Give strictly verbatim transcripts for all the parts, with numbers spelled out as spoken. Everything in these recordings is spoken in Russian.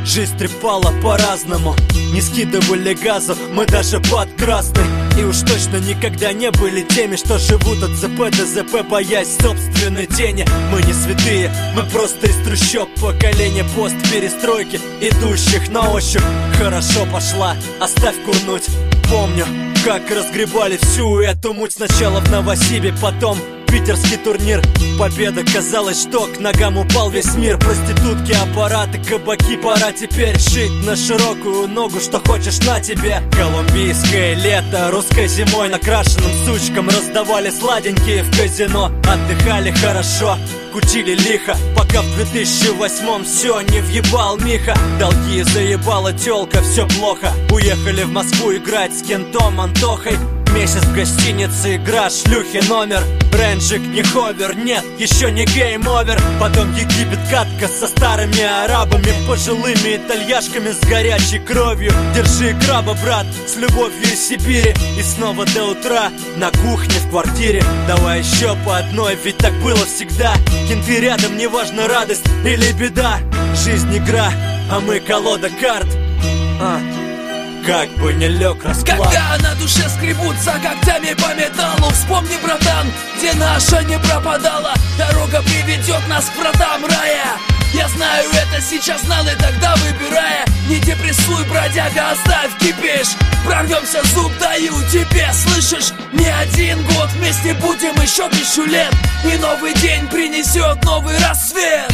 Жизнь трепала по-разному, не скидывали газов, мы даже под красный. И уж точно никогда не были теми, что живут от ЗП до ЗП, боясь собственной тени. Мы не святые, мы просто из трущоб, поколение постперестройки, идущих на ощупь. Хорошо пошла, оставь курнуть. Помню, как разгребали всю эту муть. Сначала в Новосибе, потом питерский турнир. Победа, казалось, что к ногам упал весь мир. Проститутки, аппараты, кабаки, пора теперь шить на широкую ногу, что хочешь на тебе. Колумбийское лето, русской зимой накрашенным сучкам раздавали сладенькие в казино. Отдыхали хорошо, кутили лихо, пока в две тысячи восьмом все не въебал Миха. Долги заебала тёлка, все плохо. Уехали в Москву играть с Кентом Антохой. Месяц в гостинице, игра, шлюхи, номер. Ренджик, не ховер, нет, еще не гейм-овер. Потом Египет, катка со старыми арабами, пожилыми итальяшками с горячей кровью. Держи краба, брат, с любовью из Сибири. И снова до утра на кухне в квартире. Давай еще по одной, ведь так было всегда. Кенты рядом, неважно радость или беда. Жизнь игра, а мы колода карт. а. Как бы не лег расклад. Когда на душе скребутся когтями по металлу, вспомни, братан, где наша не пропадала. Дорога приведет нас к вратам рая. Я знаю, это сейчас знал и тогда выбирая. Не депрессуй, бродяга, оставь кипиш. Прорвемся, зуб даю тебе, слышишь? Не один год, вместе будем еще тысячу лет. И новый день принесет новый рассвет.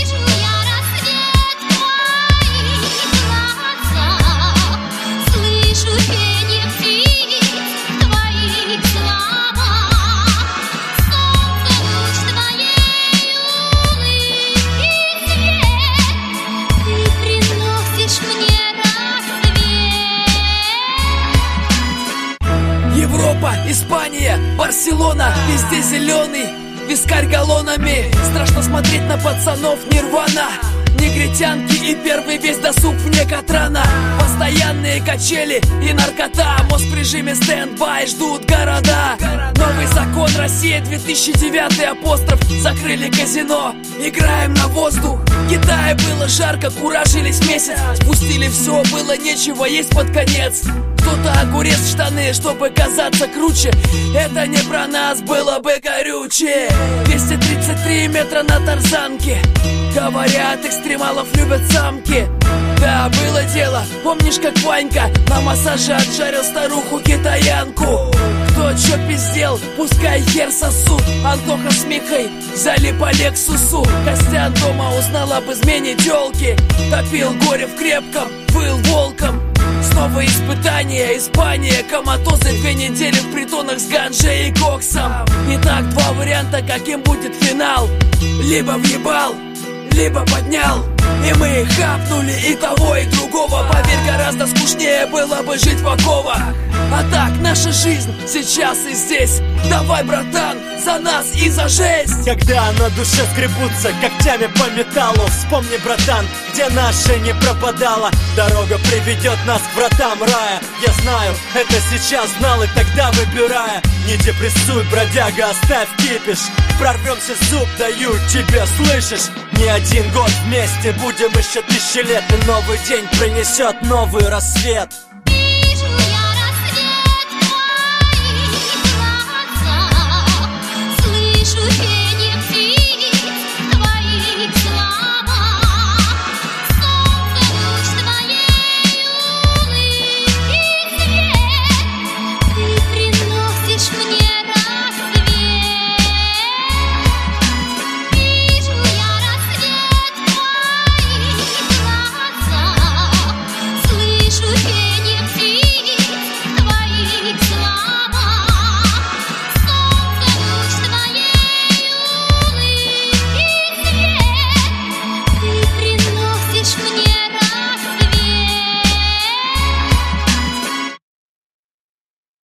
Европа, Испания, Барселона, везде зеленый, вискарь галлонами. Страшно смотреть на пацанов, Нирвана, негритянки и первый весь досуг вне Катрана. Постоянные качели и наркота, мозг в режиме стендбай, ждут города. Новый закон, Россия, две тысячи девятый, апостроф, закрыли казино. Играем на воздух, в Китае было жарко, куражились месяц. Спустили все, было нечего есть под конец. Кто-то огурец в штаны, чтобы казаться круче. Это не про нас, было бы горючее. Двести тридцать три метра на тарзанке. Говорят, экстремалов любят самки. Да, было дело, помнишь, как Ванька на массаже отжарил старуху-китаянку? Кто чё пиздел, пускай хер сосут. Антоха с Михой взяли по Лексусу. Костян дома узнал об измене тёлки. Топил горе в крепком, выл волком. Снова испытания, Испания, коматозы, две недели в притонах с ганджей и коксом. Итак, два варианта, каким будет финал. Либо въебал, либо поднял. И мы их хапнули и того, и другого. Поверь, гораздо скучнее было бы жить в оковах. А так, наша жизнь сейчас и здесь. Давай, братан, за нас и за жесть. Когда на душе скребутся когтями по металлу, вспомни, братан, где наша не пропадала. Дорога приведет нас к вратам рая. Я знаю, это сейчас знал и тогда выбирая. Не депрессуй, бродяга, оставь кипиш. Прорвемся, зуб даю тебе, слышишь? Не один год вместе, будем еще тысячи лет. И новый день принесет новый рассвет. Вижу я рассвет в твоих глазах, слышу песню.